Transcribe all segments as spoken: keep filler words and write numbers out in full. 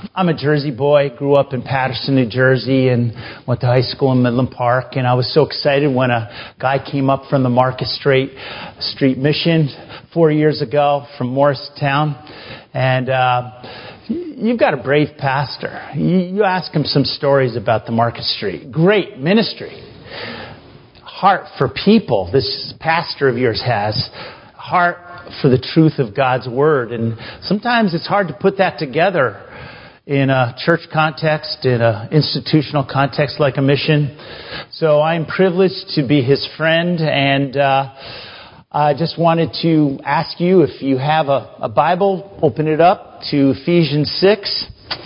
I'm a Jersey boy, grew up in Paterson, New Jersey, and went to high school in Midland Park. And I was so excited when a guy came up from the Market Street, Street Mission four years ago from Morristown. And uh, you've got a brave pastor. You, you ask him some stories about the Market Street. Great ministry. Heart for people. This pastor of yours has. Heart for the truth of God's Word. And sometimes it's hard to put that together in a church context, in an institutional context like a mission. So I'm privileged to be his friend, and uh, I just wanted to ask you, if you have a, a Bible, open it up to Ephesians six.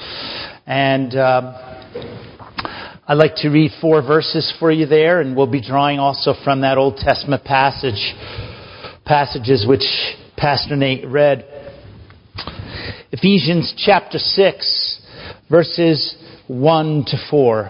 And uh, I'd like to read four verses for you there, and we'll be drawing also from that Old Testament passage, passages which Pastor Nate read. Ephesians chapter six, verses one to four.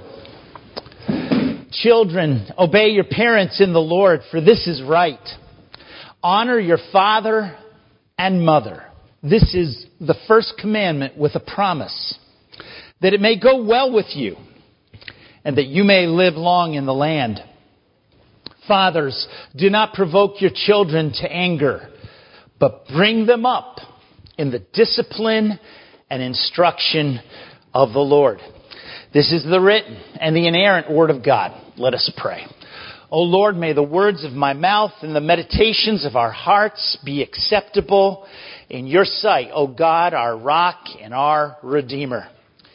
Children, obey your parents in the Lord, for this is right. Honor your father and mother. This is the first commandment with a promise, that it may go well with you, and that you may live long in the land. Fathers, do not provoke your children to anger, but bring them up in the discipline and instruction of the Lord. This is the written and the inerrant Word of God. Let us pray. O Lord, may the words of my mouth and the meditations of our hearts be acceptable in your sight, O God, our rock and our Redeemer.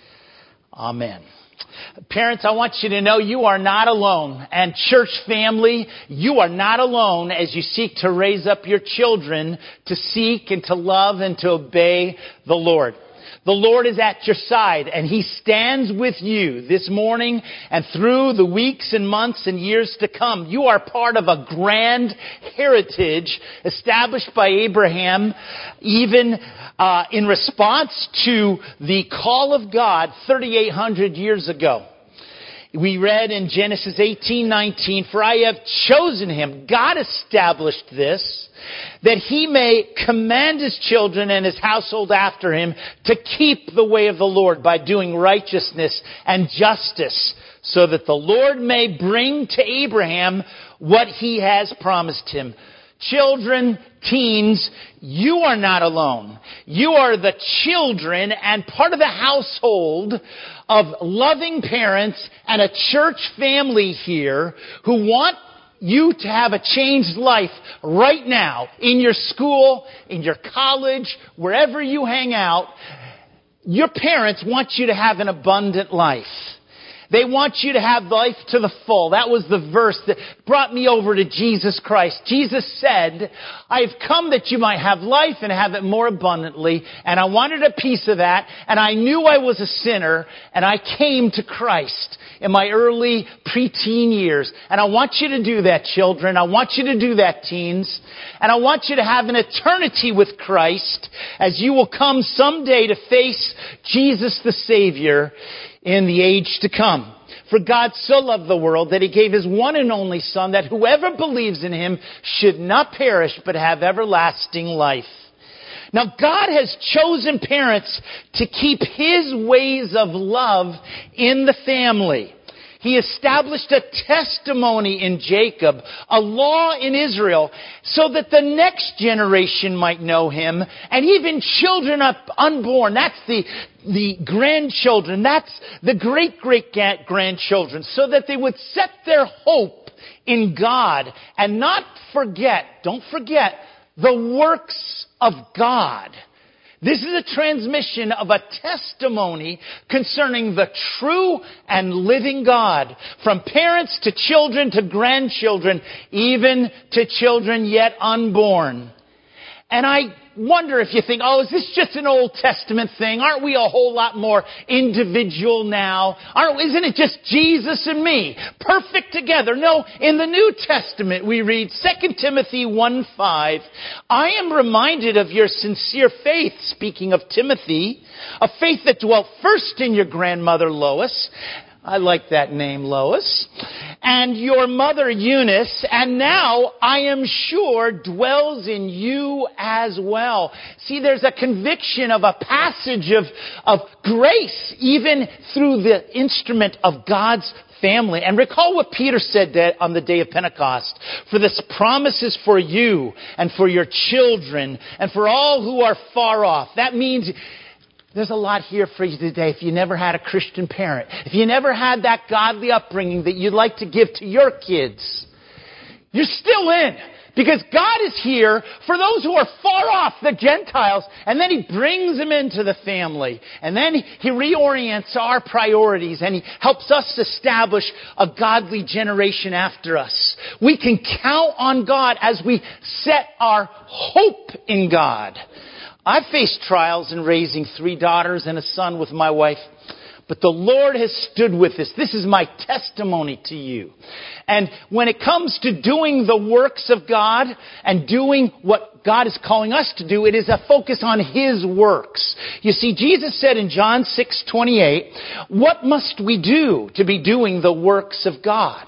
Amen. Parents, I want you to know you are not alone. And church family, you are not alone as you seek to raise up your children to seek and to love and to obey the Lord. The Lord is at your side, and He stands with you this morning and through the weeks and months and years to come. You are part of a grand heritage established by Abraham, even uh, in response to the call of God thirty-eight hundred years ago. We read in Genesis eighteen nineteen, for I have chosen him. God established this, that he may command his children and his household after him to keep the way of the Lord by doing righteousness and justice, so that the Lord may bring to Abraham what he has promised him. Children, teens, you are not alone. You are the children and part of the household of loving parents and a church family here who want you to have a changed life right now in your school, in your college, wherever you hang out. Your parents want you to have an abundant life. They want you to have life to the full. That was the verse that brought me over to Jesus Christ. Jesus said, I have come that you might have life and have it more abundantly. And I wanted a piece of that. And I knew I was a sinner. And I came to Christ in my early preteen years. And I want you to do that, children. I want you to do that, teens. And I want you to have an eternity with Christ as you will come someday to face Jesus the Savior in the age to come. For God so loved the world that He gave His one and only Son, that whoever believes in Him should not perish but have everlasting life. Now, God has chosen parents to keep His ways of love in the family. He established a testimony in Jacob, a law in Israel, so that the next generation might know Him, and even children up unborn. That's the, the grandchildren. That's the great-great-grandchildren, so that they would set their hope in God and not forget, don't forget, the works of God. This is a transmission of a testimony concerning the true and living God, from parents to children to grandchildren, even to children yet unborn. And I wonder if you think, oh, is this just an Old Testament thing? Aren't we a whole lot more individual now? Aren't, isn't it just Jesus and me, perfect together? No, in the New Testament we read Second Timothy one five, I am reminded of your sincere faith, speaking of Timothy, a faith that dwelt first in your grandmother Lois. I like that name, Lois. and your mother Eunice, and now I am sure dwells in you as well. See, there's a conviction of a passage of, of grace, even through the instrument of God's family. And recall what Peter said that on the day of Pentecost. For this promise is for you and for your children and for all who are far off. That means there's a lot here for you today if you never had a Christian parent. If you never had that godly upbringing that you'd like to give to your kids. You're still in. Because God is here for those who are far off, the Gentiles, and then He brings them into the family. And then He reorients our priorities and He helps us establish a godly generation after us. We can count on God as we set our hope in God. I faced trials in raising three daughters and a son with my wife. But the Lord has stood with us. This is my testimony to you. And when it comes to doing the works of God and doing what God is calling us to do, it is a focus on His works. You see, Jesus said in John six twenty-eight, what must we do to be doing the works of God?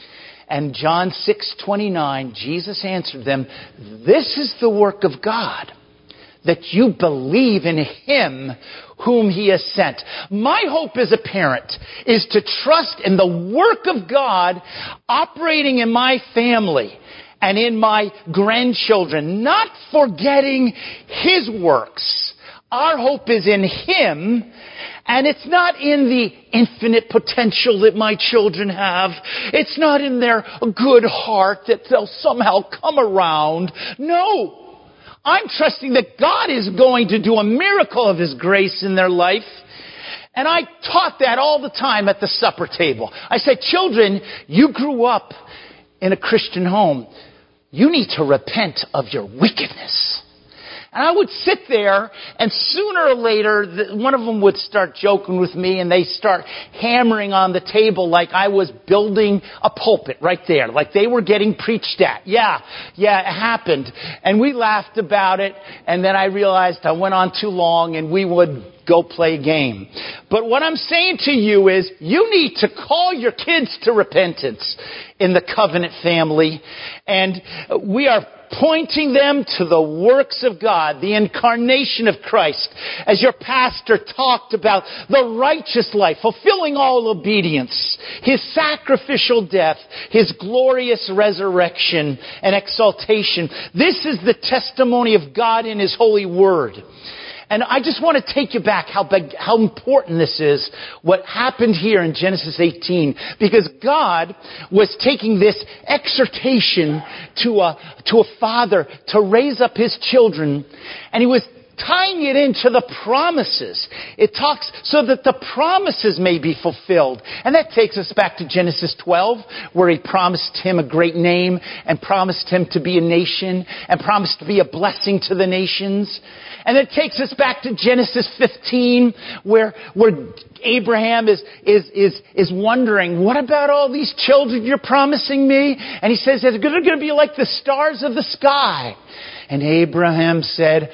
And John six twenty-nine, Jesus answered them, this is the work of God, that you believe in Him whom He has sent. My hope as a parent is to trust in the work of God operating in my family and in my grandchildren, not forgetting His works. Our hope is in Him, and it's not in the infinite potential that my children have. It's not in their good heart that they'll somehow come around. No. I'm trusting that God is going to do a miracle of His grace in their life. And I taught that all the time at the supper table. I said, children, you grew up in a Christian home. You need to repent of your wickedness. And I would sit there, and sooner or later, one of them would start joking with me, and they start hammering on the table like I was building a pulpit right there, like they were getting preached at. Yeah, yeah, it happened. And we laughed about it, and then I realized I went on too long, and we would go play a game. But what I'm saying to you is, you need to call your kids to repentance in the covenant family, and we are pointing them to the works of God, the incarnation of Christ. As your pastor talked about the righteous life, fulfilling all obedience, His sacrificial death, His glorious resurrection and exaltation. This is the testimony of God in His holy word. And I just want to take you back how big, how important this is, what happened here in Genesis eighteen. Because God was taking this exhortation to a, to a father to raise up his children, and He was tying it into the promises. It talks so that the promises may be fulfilled. And that takes us back to Genesis twelve, where He promised him a great name and promised him to be a nation and promised to be a blessing to the nations. And it takes us back to Genesis fifteen, where, where Abraham is, is, is, is wondering, what about all these children you're promising me? And he says, they're going to be like the stars of the sky. And Abraham said,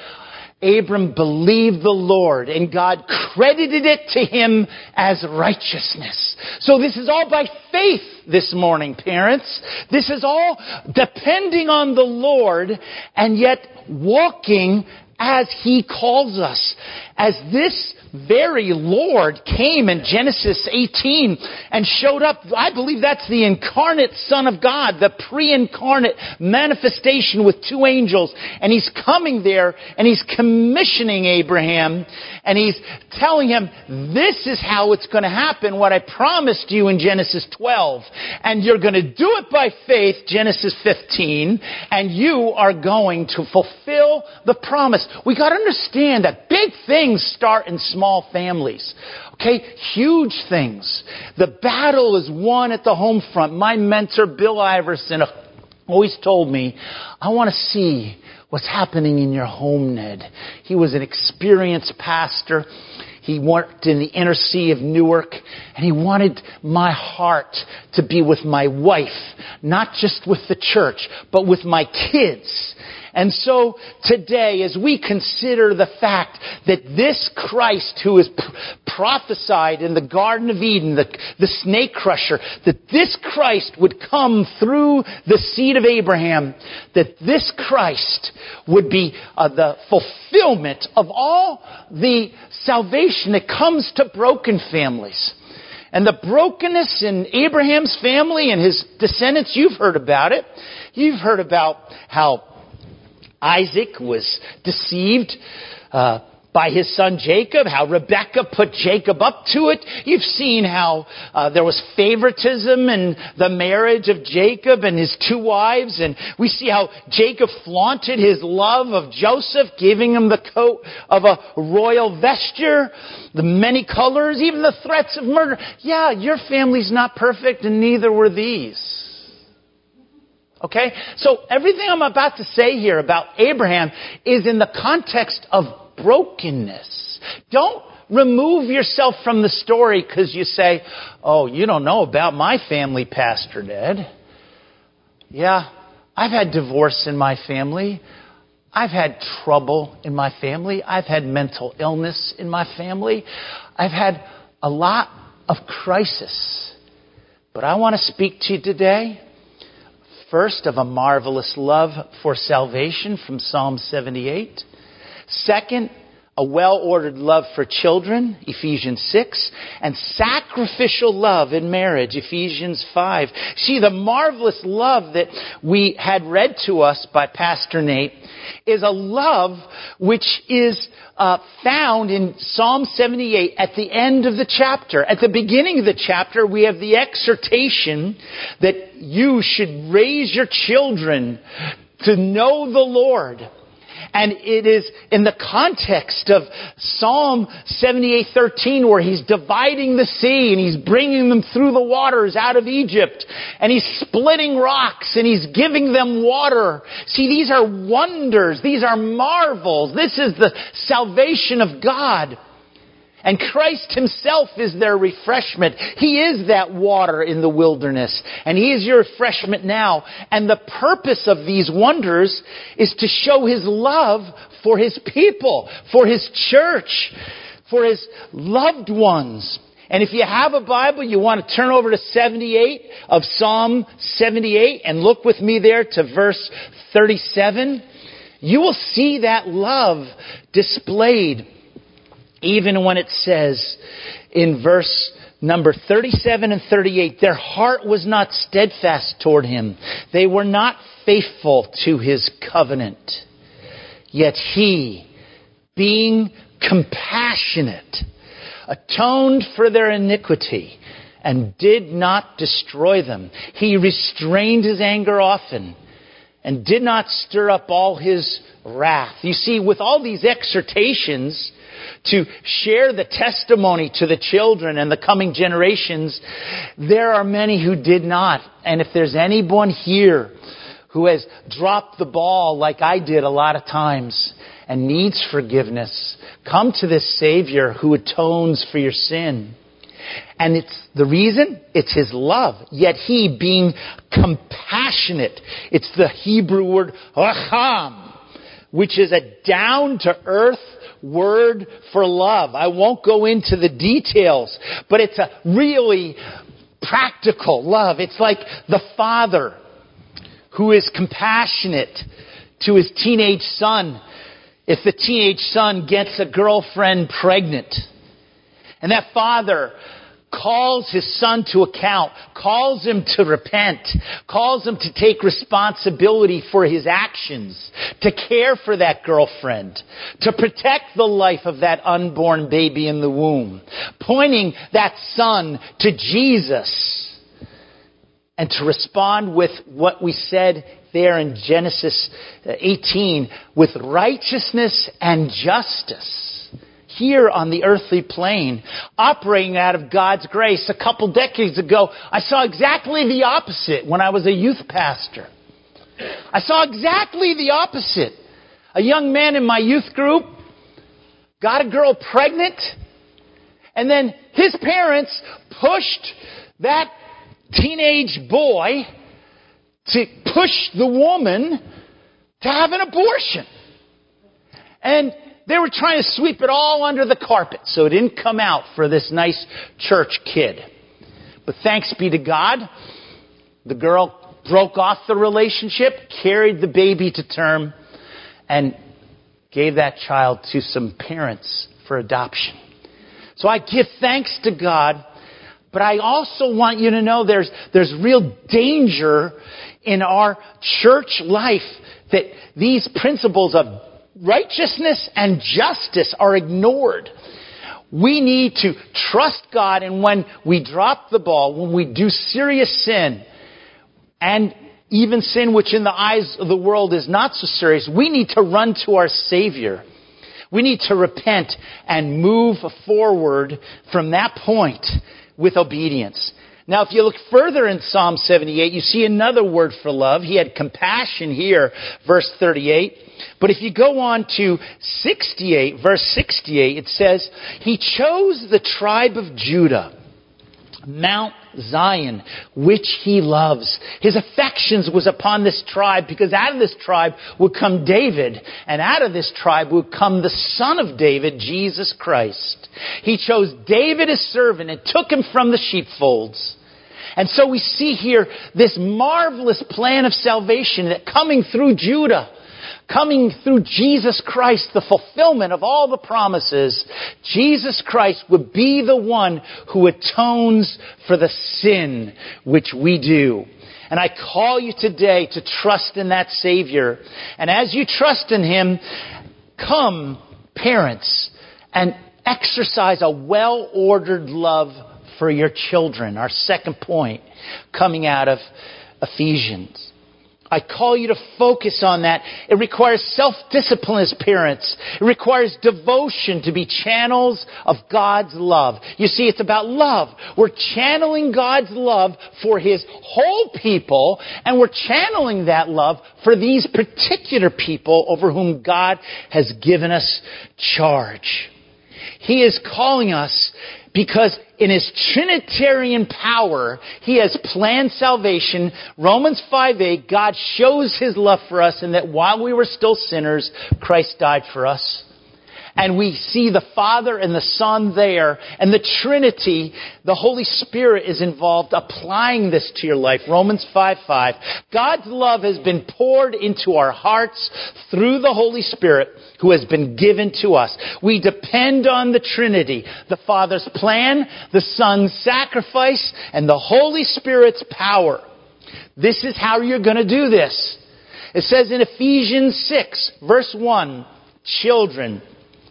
Abram believed the Lord, and God credited it to him as righteousness. So this is all by faith this morning, parents. This is all depending on the Lord, and yet walking as He calls us. As this very Lord came in Genesis eighteen and showed up. I believe that's the incarnate Son of God, the pre-incarnate manifestation with two angels. And He's coming there and He's commissioning Abraham, and He's telling him, this is how it's going to happen, what I promised you in Genesis twelve. And you're going to do it by faith, Genesis fifteen, and you are going to fulfill the promise. We got to understand that big things start in small families. Okay? Huge things. The battle is won at the home front. My mentor, Bill Iverson, always told me, I want to see what's happening in your home, Ned. He was an experienced pastor. He worked in the inner city of Newark, and he wanted my heart to be with my wife, not just with the church, but with my kids. And so today, as we consider the fact that this Christ who is pr- prophesied in the Garden of Eden, the, the snake crusher, that this Christ would come through the seed of Abraham, that this Christ would be uh, the fulfillment of all the salvation that comes to broken families. And the brokenness in Abraham's family and his descendants, you've heard about it. You've heard about how Isaac was deceived uh, by his son Jacob, how Rebekah put Jacob up to it. You've seen how uh, there was favoritism in the marriage of Jacob and his two wives. And we see how Jacob flaunted his love of Joseph, giving him the coat of a royal vesture, the many colors, even the threats of murder. Yeah, your family's not perfect, and neither were these. Okay? So everything I'm about to say here about Abraham is in the context of brokenness. Don't remove yourself from the story because you say, oh, you don't know about my family, Pastor Ned. Yeah, I've had divorce in my family. I've had trouble in my family. I've had mental illness in my family. I've had a lot of crisis. But I want to speak to you today, first, of a marvelous love for salvation from Psalm seventy-eight. Second, a well-ordered love for children, Ephesians six. And sacrificial love in marriage, Ephesians five. See, the marvelous love that we had read to us by Pastor Nate is a love which is uh, found in Psalm seventy-eight at the end of the chapter. At the beginning of the chapter, we have the exhortation that you should raise your children to know the Lord. And it is in the context of Psalm seventy-eight thirteen where he's dividing the sea and he's bringing them through the waters out of Egypt. And he's splitting rocks and he's giving them water. See, these are wonders. These are marvels. This is the salvation of God. And Christ himself is their refreshment. He is that water in the wilderness. And he is your refreshment now. And the purpose of these wonders is to show his love for his people, for his church, for his loved ones. And if you have a Bible, you want to turn over to seventy-eight of Psalm seventy-eight and look with me there to verse thirty-seven. You will see that love displayed. Even when it says in verse number thirty-seven and thirty-eight, their heart was not steadfast toward him. They were not faithful to his covenant. Yet he, being compassionate, atoned for their iniquity and did not destroy them. He restrained his anger often and did not stir up all his wrath. You see, with all these exhortations to share the testimony to the children and the coming generations, there are many who did not. And if there's anyone here who has dropped the ball like I did a lot of times and needs forgiveness, come to this Savior who atones for your sin. And it's the reason, it's his love. Yet he, being compassionate, it's the Hebrew word racham, which is a down-to-earth word for love. I won't go into the details, but it's a really practical love. It's like the father who is compassionate to his teenage son if the teenage son gets a girlfriend pregnant. And that father calls his son to account, calls him to repent, calls him to take responsibility for his actions, to care for that girlfriend, to protect the life of that unborn baby in the womb, pointing that son to Jesus, and to respond with what we said there in Genesis eighteen, with righteousness and justice. Here on the earthly plane, operating out of God's grace. A couple decades ago, I saw exactly the opposite when I was a youth pastor. I saw exactly the opposite. A young man in my youth group got a girl pregnant, and then his parents pushed that teenage boy to push the woman to have an abortion. And they were trying to sweep it all under the carpet so it didn't come out for this nice church kid. But thanks be to God, the girl broke off the relationship, carried the baby to term, and gave that child to some parents for adoption. So I give thanks to God, but I also want you to know there's there's real danger in our church life that these principles of righteousness and justice are ignored. We need to trust God, and when we drop the ball, when we do serious sin, and even sin which in the eyes of the world is not so serious, we need to run to our Savior. We need to repent and move forward from that point with obedience. Now, if you look further in Psalm seventy-eight, you see another word for love. He had compassion here, verse thirty-eight. But if you go on to sixty-eight, verse sixty-eight, it says, He chose the tribe of Judah, Mount Zion, which He loves. His affections was upon this tribe, because out of this tribe would come David, and out of this tribe would come the Son of David, Jesus Christ. He chose David as servant and took him from the sheepfolds. And so we see here this marvelous plan of salvation that coming through Judah, coming through Jesus Christ, the fulfillment of all the promises, Jesus Christ would be the one who atones for the sin which we do. And I call you today to trust in that Savior. And as you trust in Him, come, parents, and exercise a well-ordered love for your children. Our second point coming out of Ephesians. I call you to focus on that. It requires self-discipline as parents. It requires devotion to be channels of God's love. You see, it's about love. We're channeling God's love for His whole people, and we're channeling that love for these particular people over whom God has given us charge. He is calling us because in His Trinitarian power, He has planned salvation. Romans five eight, God shows His love for us in that while we were still sinners, Christ died for us. And we see the Father and the Son there. And the Trinity, the Holy Spirit is involved applying this to your life. Romans five five. God's love has been poured into our hearts through the Holy Spirit who has been given to us. We depend on the Trinity, the Father's plan, the Son's sacrifice, and the Holy Spirit's power. This is how you're going to do this. It says in Ephesians six, verse one, Children,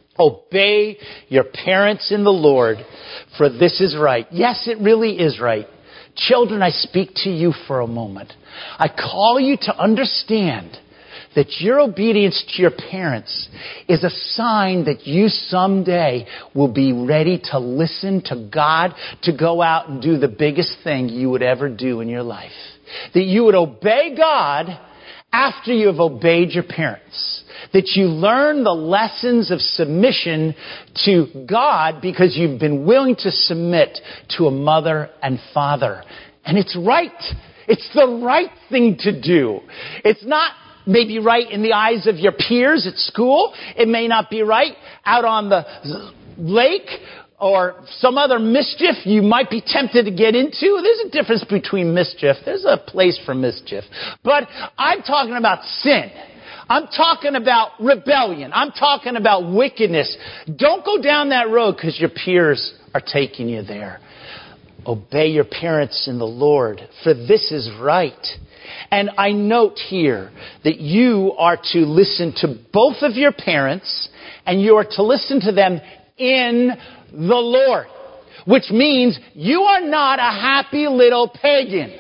obey your parents in the Lord, for this is right. Yes, it really is right. Children, I speak to you for a moment. I call you to understand that your obedience to your parents is a sign that you someday will be ready to listen to God, to go out and do the biggest thing you would ever do in your life. That you would obey God after you have obeyed your parents. That you learn the lessons of submission to God because you've been willing to submit to a mother and father. And it's right. It's the right thing to do. It's not maybe right in the eyes of your peers at school. It may not be right out on the lake or some other mischief you might be tempted to get into. There's a difference between mischief. There's a place for mischief. But I'm talking about sin. I'm talking about rebellion. I'm talking about wickedness. Don't go down that road because your peers are taking you there. Obey your parents in the Lord, for this is right. And I note here that you are to listen to both of your parents, and you are to listen to them in the Lord. Which means you are not a happy little pagan.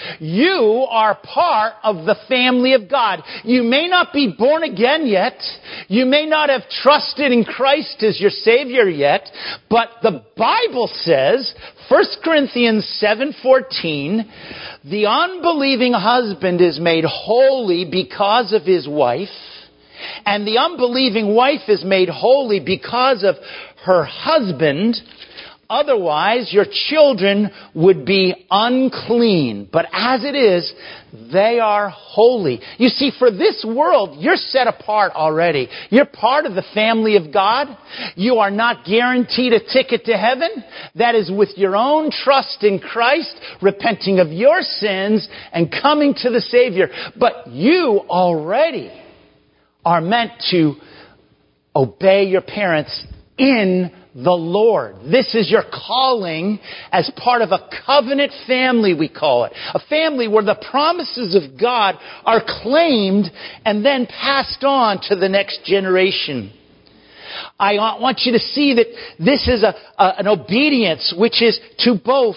You are part of the family of God. You may not be born again yet. You may not have trusted in Christ as your Savior yet. But the Bible says, First Corinthians seven fourteen, the unbelieving husband is made holy because of his wife, and the unbelieving wife is made holy because of her husband Otherwise, your children would be unclean. But as it is, they are holy. You see, for this world, you're set apart already. You're part of the family of God. You are not guaranteed a ticket to heaven. That is with your own trust in Christ, repenting of your sins, and coming to the Savior. But you already are meant to obey your parents in the Lord. This is your calling as part of a covenant family, we call it. A family where the promises of God are claimed and then passed on to the next generation. I want you to see that this is a, a an obedience which is to both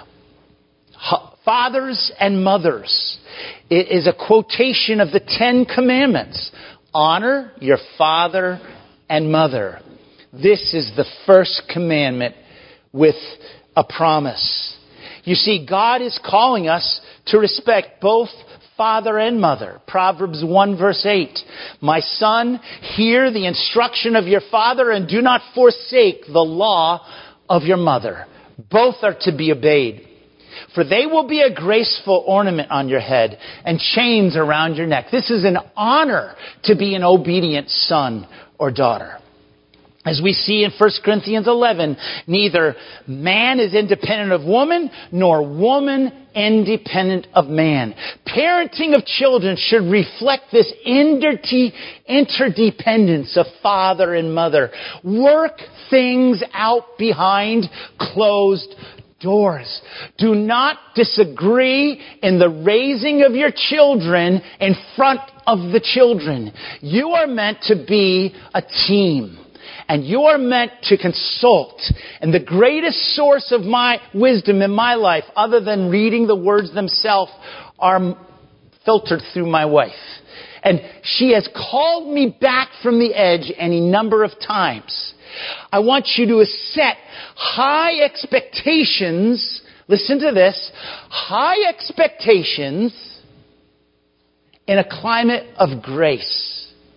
fathers and mothers. It is a quotation of the Ten Commandments. Honor your father and mother. This is the first commandment with a promise. You see, God is calling us to respect both father and mother. Proverbs one verse eight. My son, hear the instruction of your father and do not forsake the law of your mother. Both are to be obeyed. For they will be a graceful ornament on your head and chains around your neck. This is an honor to be an obedient son or daughter. As we see in First Corinthians eleven, neither man is independent of woman, nor woman independent of man. Parenting of children should reflect this interdependence of father and mother. Work things out behind closed doors. Do not disagree in the raising of your children in front of the children. You are meant to be a team. And you are meant to consult. And the greatest source of my wisdom in my life, other than reading the words themselves, are filtered through my wife. And she has called me back from the edge any number of times. I want you to set high expectations. Listen to this. High expectations in a climate of grace.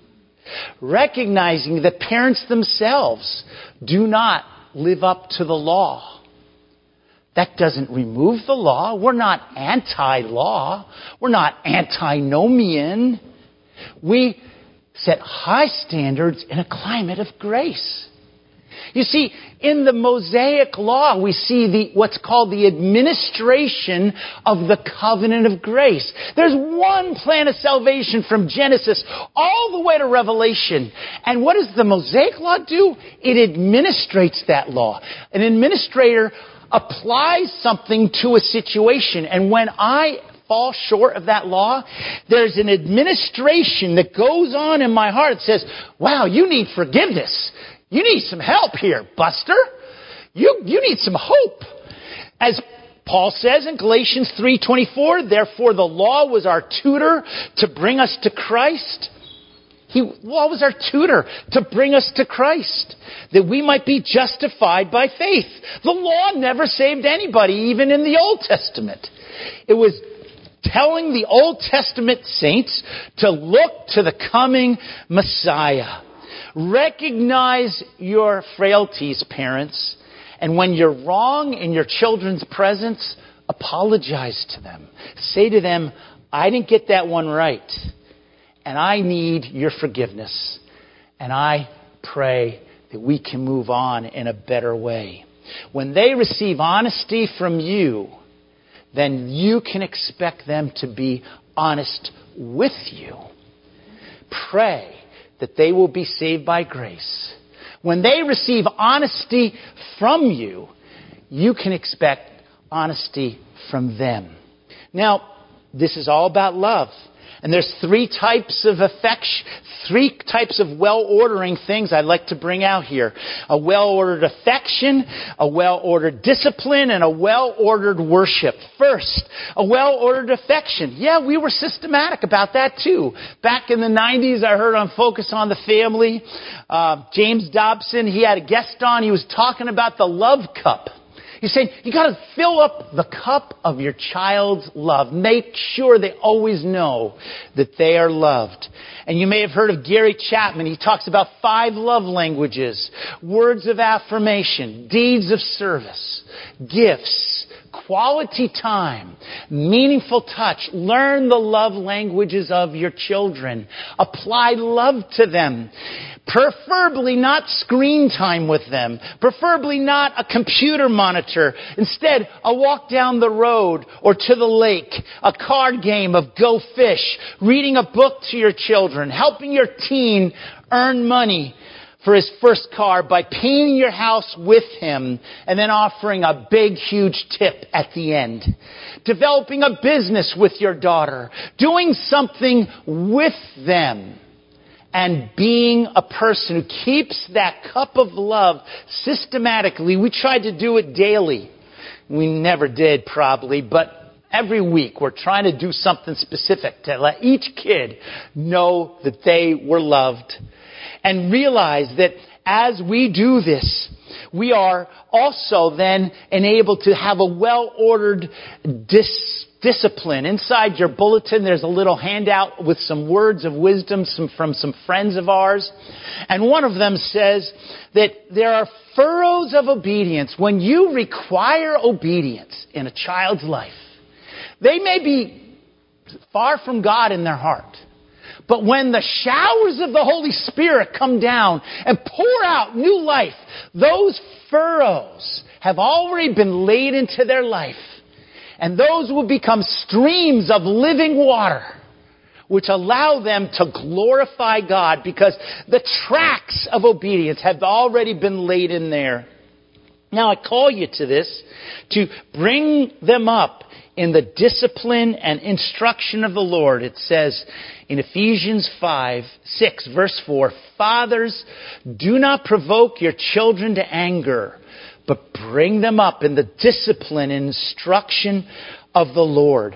Recognizing that parents themselves do not live up to the law. That doesn't remove the law. We're not anti-law. We're not antinomian. We set high standards in a climate of grace. You see, in the Mosaic Law, we see the what's called the administration of the covenant of grace. There's one plan of salvation from Genesis all the way to Revelation. And what does the Mosaic Law do? It administrates that law. An administrator applies something to a situation. And when I fall short of that law, there's an administration that goes on in my heart that says, wow, you need forgiveness. You need some help here, Buster. You, you need some hope. As Paul says in Galatians three twenty-four, therefore the law was our tutor to bring us to Christ. He, law was our tutor to bring us to Christ, that we might be justified by faith. The law never saved anybody, even in the Old Testament. It was telling the Old Testament saints to look to the coming Messiah. Recognize your frailties, parents. And when you're wrong in your children's presence, apologize to them. Say to them, I didn't get that one right. And I need your forgiveness. And I pray that we can move on in a better way. When they receive honesty from you, then you can expect them to be honest with you. Pray that they will be saved by grace. When they receive honesty from you, you can expect honesty from them. Now, this is all about love. And there's three types of affection, three types of well-ordering things I'd like to bring out here. A well-ordered affection, a well-ordered discipline, and a well-ordered worship. First, a well-ordered affection. Yeah, we were systematic about that too. Back in the nineties, I heard on Focus on the Family, uh, James Dobson, he had a guest on, he was talking about the love cup. He's saying you got to fill up the cup of your child's love. Make sure they always know that they are loved. And you may have heard of Gary Chapman. He talks about five love languages: words of affirmation, deeds of service, gifts, quality time, meaningful touch. Learn the love languages of your children. Apply love to them. Preferably not screen time with them. Preferably not a computer monitor. Instead, a walk down the road or to the lake. A card game of Go Fish. Reading a book to your children. Helping your teen earn money for his first car by painting your house with him and then offering a big, huge tip at the end. Developing a business with your daughter. Doing something with them. And being a person who keeps that cup of love systematically. We tried to do it daily. We never did, probably, but every week we're trying to do something specific to let each kid know that they were loved. And realize that as we do this, we are also then enabled to have a well-ordered dis- discipline. Inside your bulletin, there's a little handout with some words of wisdom some, from some friends of ours. And one of them says that there are furrows of obedience. When you require obedience in a child's life, they may be far from God in their heart. But when the showers of the Holy Spirit come down and pour out new life, those furrows have already been laid into their life. And those will become streams of living water, which allow them to glorify God because the tracks of obedience have already been laid in there. Now I call you to this, to bring them up in the discipline and instruction of the Lord. It says in Ephesians five, six, verse four, "Fathers, do not provoke your children to anger, but bring them up in the discipline and instruction of the Lord."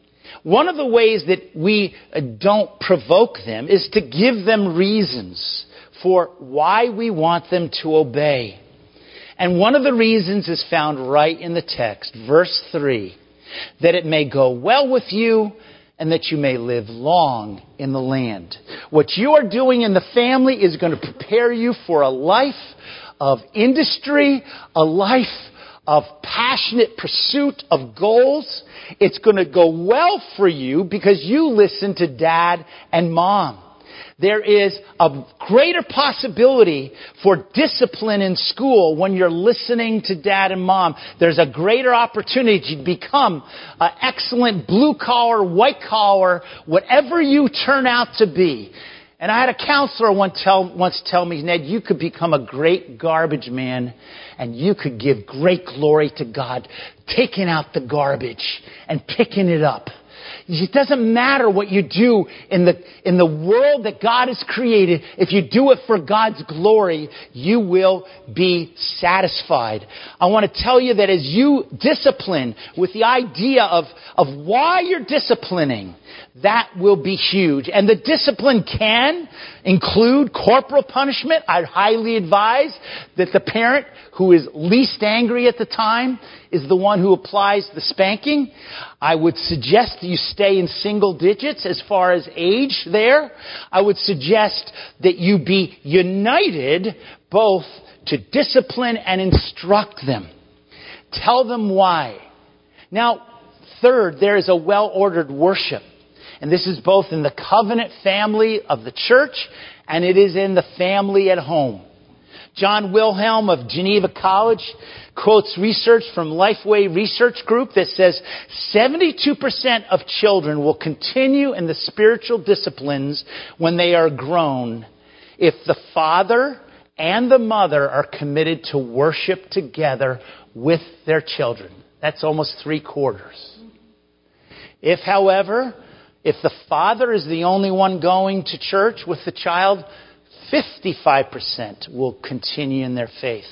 One of the ways that we don't provoke them is to give them reasons for why we want them to obey. And one of the reasons is found right in the text, verse three, "That it may go well with you and that you may live long in the land." What you are doing in the family is going to prepare you for a life of industry, a life of passionate pursuit of goals. It's going to go well for you because you listen to dad and mom. There is a greater possibility for discipline in school when you're listening to dad and mom. There's a greater opportunity to become an excellent blue-collar, white-collar, whatever you turn out to be. And I had a counselor once tell, once tell me, "Ned, you could become a great garbage man and you could give great glory to God, taking out the garbage and picking it up." It doesn't matter what you do in the, in the world that God has created. If you do it for God's glory, you will be satisfied. I want to tell you that as you discipline with the idea of, of why you're disciplining, that will be huge. And the discipline can include corporal punishment. I'd highly advise that the parent who is least angry at the time is the one who applies the spanking. I would suggest that you stay in single digits as far as age there. I would suggest that you be united both to discipline and instruct them. Tell them why. Now, third, there is a well-ordered worship. And this is both in the covenant family of the church and it is in the family at home. John Wilhelm of Geneva College quotes research from Lifeway Research Group that says seventy-two percent of children will continue in the spiritual disciplines when they are grown if the father and the mother are committed to worship together with their children. That's almost three quarters. If, however, if the father is the only one going to church with the child, fifty-five percent will continue in their faith.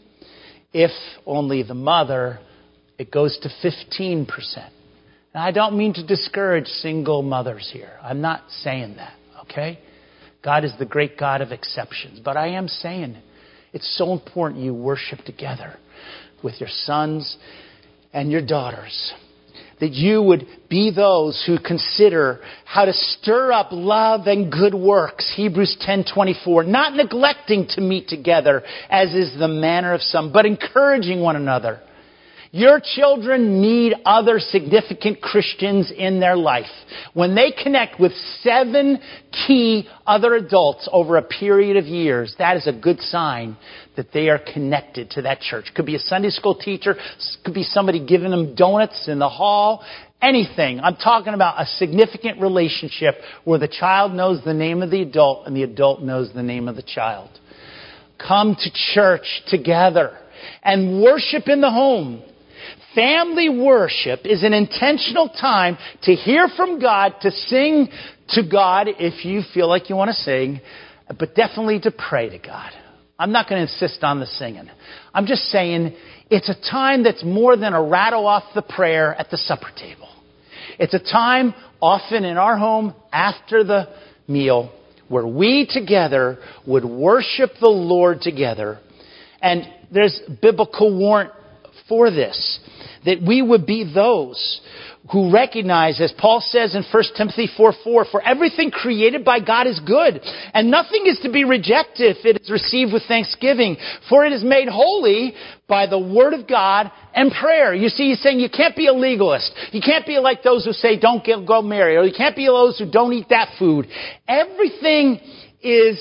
If only the mother, it goes to fifteen percent. Now, I don't mean to discourage single mothers here. I'm not saying that, okay? God is the great God of exceptions. But I am saying it's so important you worship together. with your sons and your daughters. That you would be those who consider how to stir up love and good works. Hebrews ten twenty-four. Not neglecting to meet together, as is the manner of some, but encouraging one another. Your children need other significant Christians in their life. When they connect with seven key other adults over a period of years, that is a good sign that they are connected to that church. Could be a Sunday school teacher, could be somebody giving them donuts in the hall, anything. I'm talking about a significant relationship where the child knows the name of the adult and the adult knows the name of the child. Come to church together and worship in the home. Family worship is an intentional time to hear from God, to sing to God if you feel like you want to sing, but definitely to pray to God. I'm not going to insist on the singing. I'm just saying it's a time that's more than a rattle off the prayer at the supper table. It's a time, often in our home, after the meal, where we together would worship the Lord together. And there's biblical warrant for this. That we would be those who recognize, as Paul says in First Timothy four four, for everything created by God is good, and nothing is to be rejected if it is received with thanksgiving, for it is made holy by the word of God and prayer. You see, he's saying you can't be a legalist. You can't be like those who say don't get, go marry, or you can't be those who don't eat that food. Everything is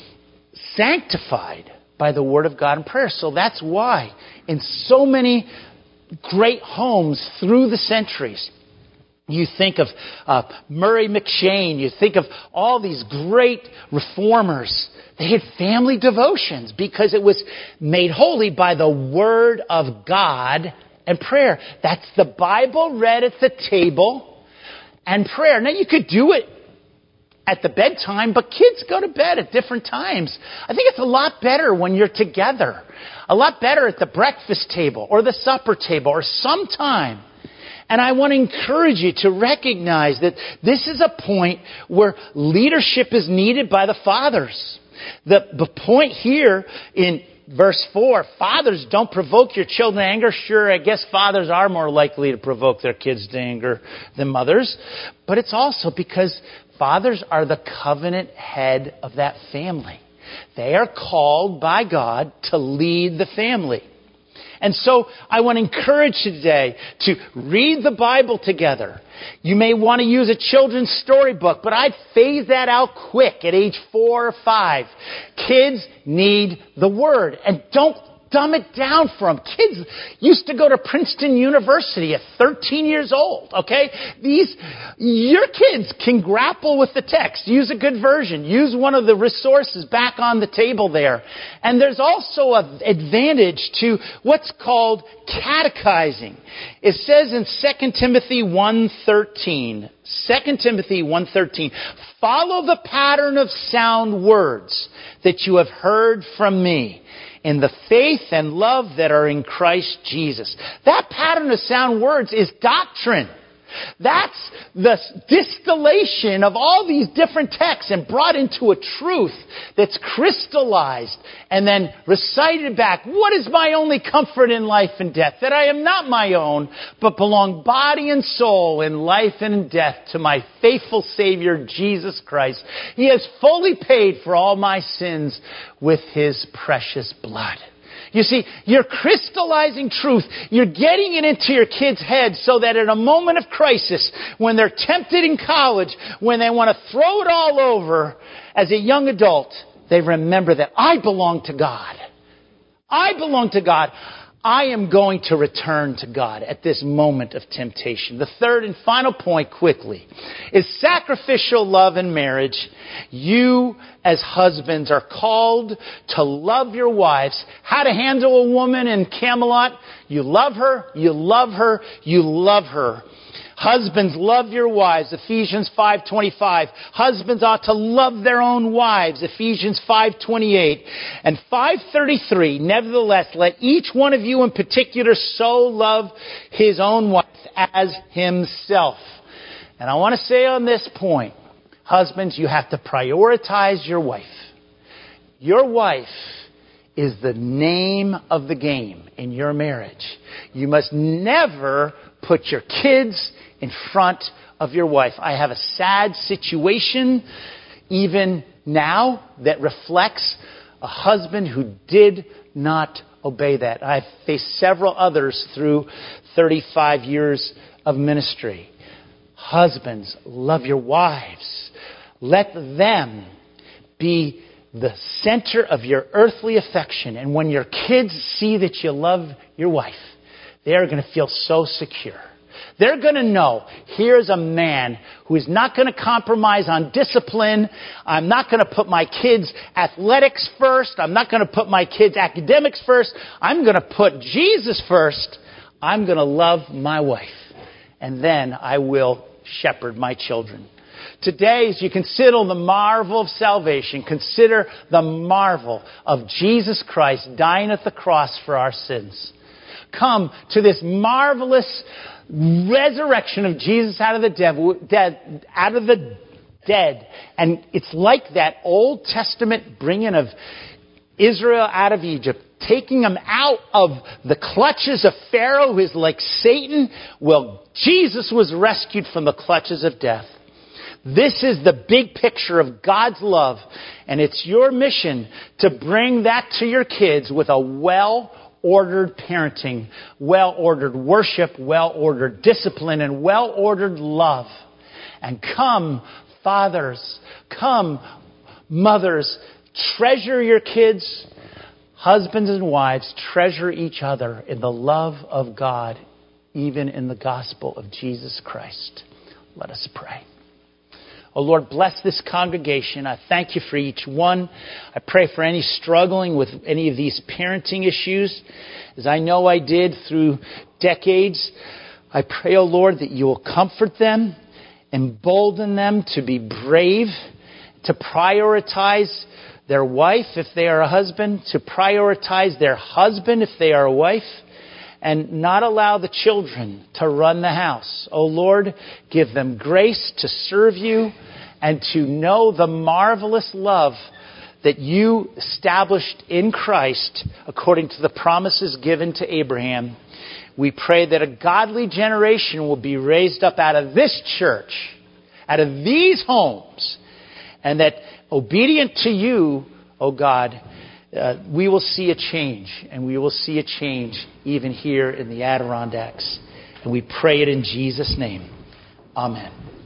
sanctified by the word of God and prayer. So that's why in so many great homes through the centuries, you think of uh, Murray McCheyne, you think of all these great reformers. They had family devotions because it was made holy by the word of God and prayer. That's the Bible read at the table and prayer. Now you could do it at the bedtime, but kids go to bed at different times. I think it's a lot better when you're together. A lot better at the breakfast table or the supper table or sometime. And I want to encourage you to recognize that this is a point where leadership is needed by the fathers. The, the point here in verse four, fathers, don't provoke your children to anger. Sure, I guess fathers are more likely to provoke their kids to anger than mothers. But it's also because fathers are the covenant head of that family. They are called by God to lead the family. And so I want to encourage you today to read the Bible together. You may want to use a children's storybook, but I'd phase that out quick at age four or five. Kids need the Word. And don't dumb it down for them. Kids used to go to Princeton University at thirteen years old, okay? These, your kids can grapple with the text. Use a good version. Use one of the resources back on the table there. And there's also an advantage to what's called catechizing. It says in Second Timothy one thirteen, Second Timothy one thirteen, follow the pattern of sound words that you have heard from me in the faith and love that are in Christ Jesus. That pattern of sound words is doctrine. That's the distillation of all these different texts and brought into a truth that's crystallized and then recited back. What is my only comfort in life and death? That I am not my own, but belong body and soul in life and in death to my faithful Savior, Jesus Christ. He has fully paid for all my sins with His precious blood. You see, you're crystallizing truth. You're getting it into your kids' heads so that at a moment of crisis, when they're tempted in college, when they want to throw it all over as a young adult, they remember that I belong to God. I belong to God. I am going to return to God at this moment of temptation. The third and final point quickly is sacrificial love in marriage. You as husbands are called to love your wives. How to handle a woman in Camelot? You love her, you love her, you love her. Husbands, love your wives, Ephesians five twenty-five. Husbands ought to love their own wives, Ephesians five twenty-eight. And five thirty-three, nevertheless, let each one of you in particular so love his own wife as himself. And I want to say on this point, husbands, you have to prioritize your wife. Your wife is the name of the game in your marriage. You must never put your kids in front of your wife. I have a sad situation even now that reflects a husband who did not obey that. I've faced several others through thirty-five years of ministry. Husbands, love your wives. Let them be the center of your earthly affection. And when your kids see that you love your wife, they are going to feel so secure. They're going to know, here's a man who is not going to compromise on discipline. I'm not going to put my kids' athletics first. I'm not going to put my kids' academics first. I'm going to put Jesus first. I'm going to love my wife. And then I will shepherd my children. Today, as you consider the marvel of salvation, consider the marvel of Jesus Christ dying at the cross for our sins. Come to this marvelous resurrection of Jesus out of the dead, dead, out of the dead. And it's like that Old Testament bringing of Israel out of Egypt, taking them out of the clutches of Pharaoh, who is like Satan. Well, Jesus was rescued from the clutches of death. This is the big picture of God's love, and it's your mission to bring that to your kids with a well-ordered parenting, well-ordered worship, well-ordered discipline, and well-ordered love. And come, fathers, come, mothers, treasure your kids. Husbands and wives, treasure each other in the love of God, even in the gospel of Jesus Christ. Let us pray. Oh Lord, bless this congregation. I thank you for each one. I pray for any struggling with any of these parenting issues, as I know I did through decades. I pray, oh Lord, that you will comfort them, embolden them to be brave, to prioritize their wife if they are a husband, to prioritize their husband if they are a wife, and not allow the children to run the house. Oh Lord, give them grace to serve you and to know the marvelous love that you established in Christ according to the promises given to Abraham. We pray that a godly generation will be raised up out of this church, out of these homes, and that obedient to you, oh God, Uh, we will see a change, and we will see a change even here in the Adirondacks. And we pray it in Jesus' name. Amen.